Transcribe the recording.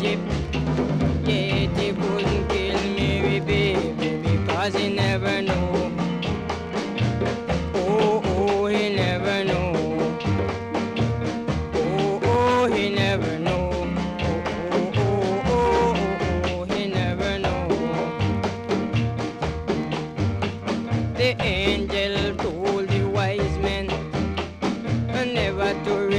Egypt. Yet he couldn't kill Mary, baby, because he never knew. Oh, oh, he never knew. Oh, oh, he never knew. Oh, oh, oh, oh, oh, he never knew. The angel told the wise men never to